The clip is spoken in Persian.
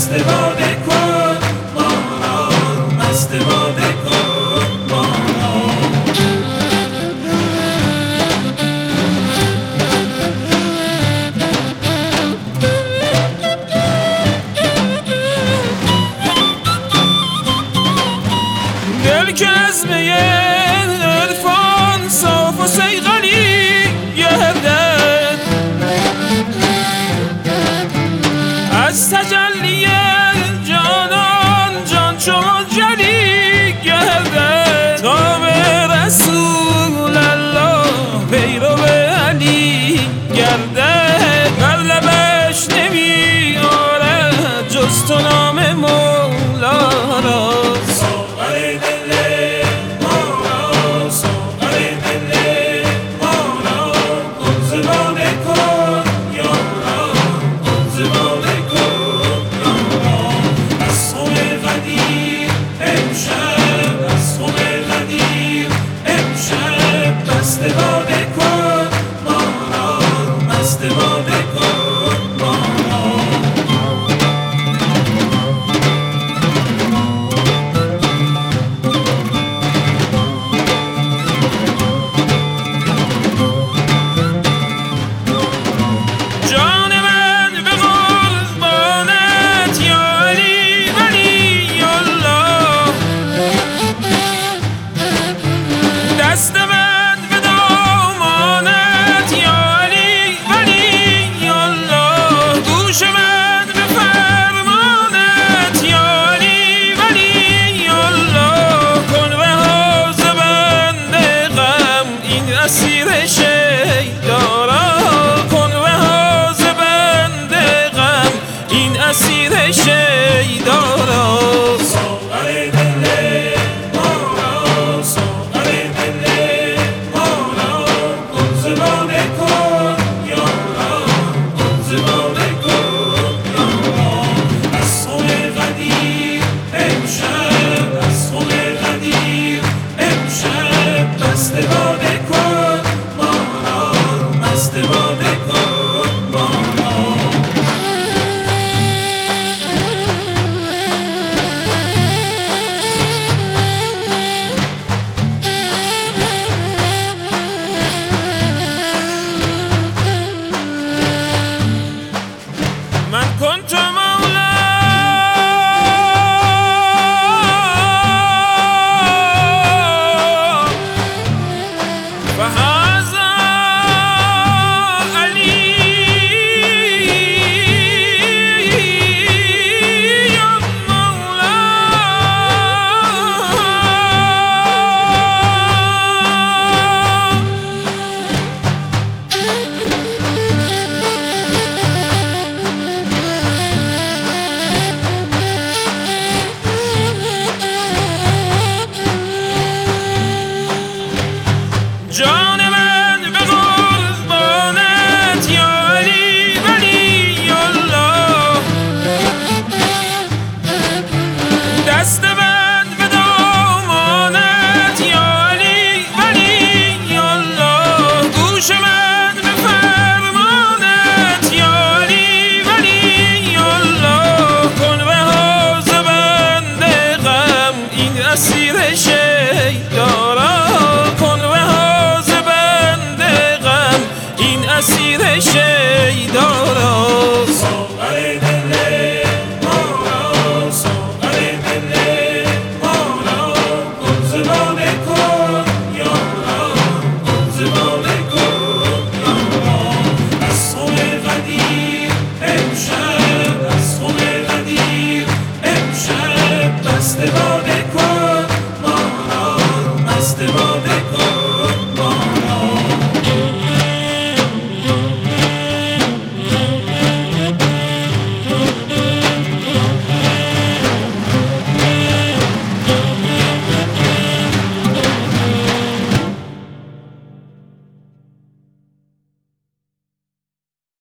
مست باده کن ما را، مست باده کن ما را. دل که از می عرفان صاف و صیقلی گردد، از تجلی جانان جان چو منجلی گردد. تا به رسول الله پیرو علی گردد، بر لبش نمی آرد جز تو نام مولا را. دست من به دامانت یا علی ولی الله، گوش من به فرمانت یا علی ولی الله. کن رها ز بند غم این اسیر شیدارا، کن رها ز بند غم این اسیر شیدارا.